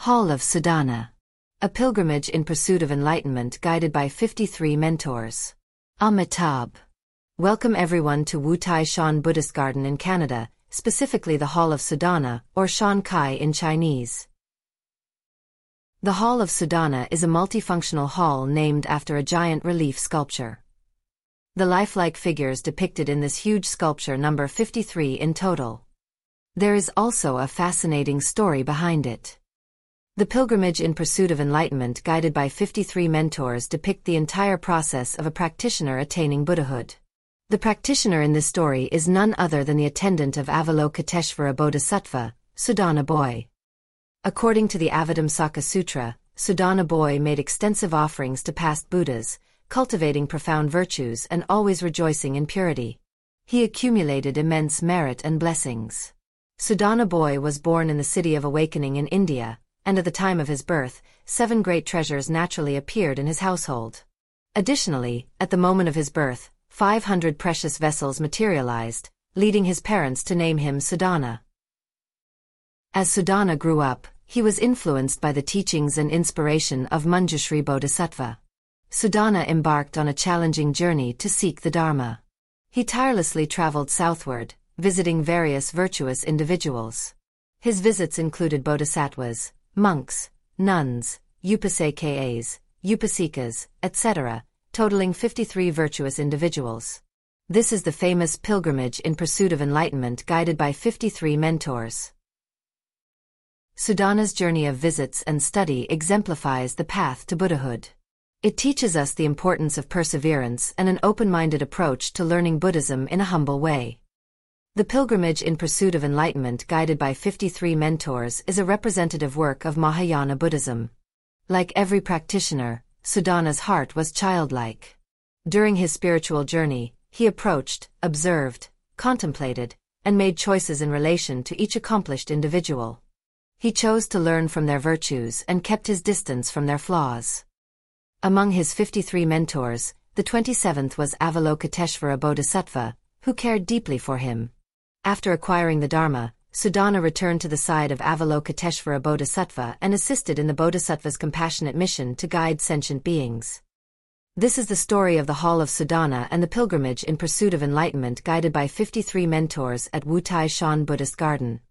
Hall of Sadhana. A pilgrimage in pursuit of enlightenment guided by 53 mentors. Amitabh. Welcome everyone to Wu Tai Shan Buddhist Garden in Canada, specifically the Hall of Sadhana, or Shan Kai in Chinese. The Hall of Sadhana is a multifunctional hall named after a giant relief sculpture. The lifelike figures depicted in this huge sculpture number 53 in total. There is also a fascinating story behind it. The pilgrimage in pursuit of enlightenment guided by 53 mentors depict the entire process of a practitioner attaining Buddhahood. The practitioner in this story is none other than the attendant of Avalokiteshvara Bodhisattva, Sudana Boy. According to the Avatamsaka Sutra, Sudana Boy made extensive offerings to past Buddhas, cultivating profound virtues and always rejoicing in purity. He accumulated immense merit and blessings. Sudana Boy was born in the City of Awakening in India, and at the time of his birth, 7 great treasures naturally appeared in his household. Additionally, at the moment of his birth, 500 precious vessels materialized, leading his parents to name him Sudana. As Sudana grew up, he was influenced by the teachings and inspiration of Manjushri Bodhisattva. Sudana embarked on a challenging journey to seek the Dharma. He tirelessly traveled southward, visiting various virtuous individuals. His visits included bodhisattvas, monks, nuns, upasakas, upasikas, etc., totaling 53 virtuous individuals. This is the famous pilgrimage in pursuit of enlightenment guided by 53 mentors. Sudana's journey of visits and study exemplifies the path to Buddhahood. It teaches us the importance of perseverance and an open-minded approach to learning Buddhism in a humble way. The pilgrimage in pursuit of enlightenment guided by 53 mentors is a representative work of Mahayana Buddhism. Like every practitioner, Sudana's heart was childlike. During his spiritual journey, he approached, observed, contemplated, and made choices in relation to each accomplished individual. He chose to learn from their virtues and kept his distance from their flaws. Among his 53 mentors, the 27th was Avalokiteshvara Bodhisattva, who cared deeply for him. After acquiring the Dharma, Sudana returned to the side of Avalokiteshvara Bodhisattva and assisted in the Bodhisattva's compassionate mission to guide sentient beings. This is the story of the Hall of Sadhana and the pilgrimage in pursuit of enlightenment guided by 53 mentors at Wu Tai Shan Buddhist Garden.